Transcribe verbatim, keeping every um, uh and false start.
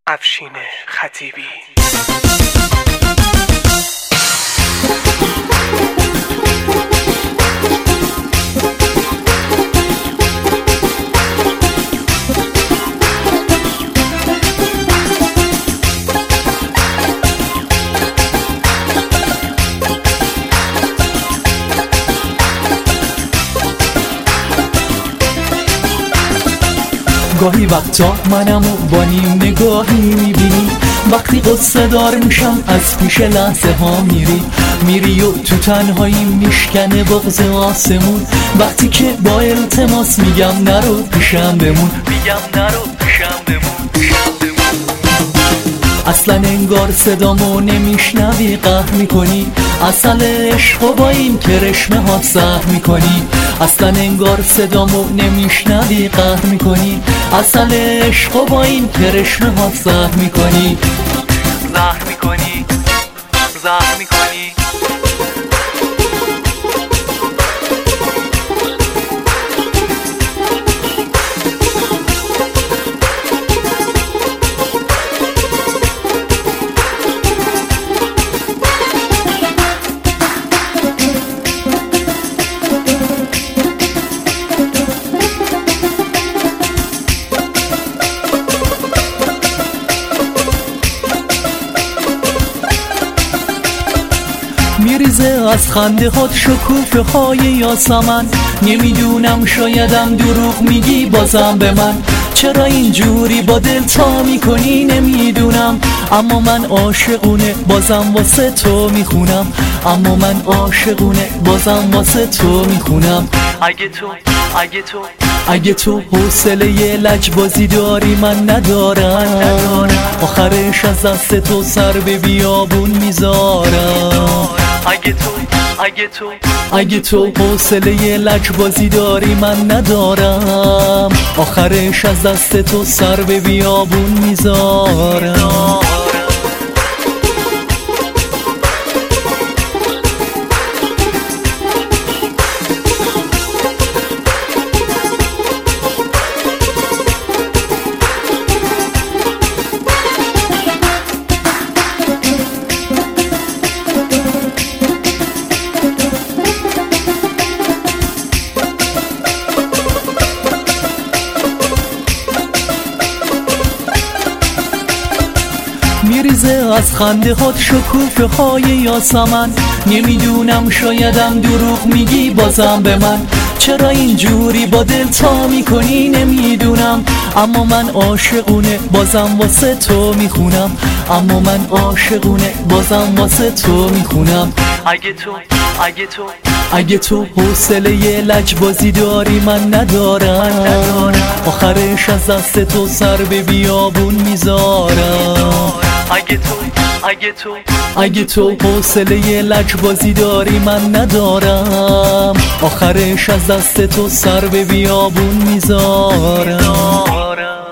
افشین خطیبی. گاهی وقتا منمو با نیم نگاهی میبینی، وقتی قصه دار میشم از پیش لحظه ها میری میری و تو تنهایی میشکنه بغض آسمون، وقتی که با التماس میگم نرو پیشم بمون میگم نرو پیشم بمون اصلا انگار صدامو نمیشنوی، قهر میکنی اصل عشقو با این کرشمه ها سهر میکنی، اصلا انگار صدامو نمیشنوی، قهر میکنی اصل عشقو با این کرشمه ها سهر میکنی زهر میکنی زهر میکنی میریزه از خنده هات شکوفه های یاسمن، نمیدونم شایدم دروغ میگی بازم به من، چرا اینجوری با دل تا میکنی نمیدونم، اما من عاشقونه بازم واسه تو میخونم، اما من عاشقونه بازم واسه تو میخونم. اگه تو اگه تو اگه تو حوصله یه لجبازی داری من ندارم، آخرش از دست تو سر به بیابون میذارم. اگه تو اگه تو اگه تو حوصله یه لجبازی داری من ندارم، آخرش از دست تو سر به بیابون میذارم. میریزه از خنده هات شکوفه های یاسمن، نمیدونم شایدم دروغ میگی بازم به من، چرا اینجوری با دل تا میکنی نمیدونم، اما من عاشقونه بازم واسه تو میخونم، اما من عاشقونه بازم واسه تو میخونم. اگه تو اگه تو اگه تو حوصله یه لجبازی داری من ندارم، آخرش از دست تو سر به بیابون میذارم. اگه تو اگه تو اگه تو حوصله یه لجبازی داری من ندارم، آخرش از دست تو سر به بیابون میذارم.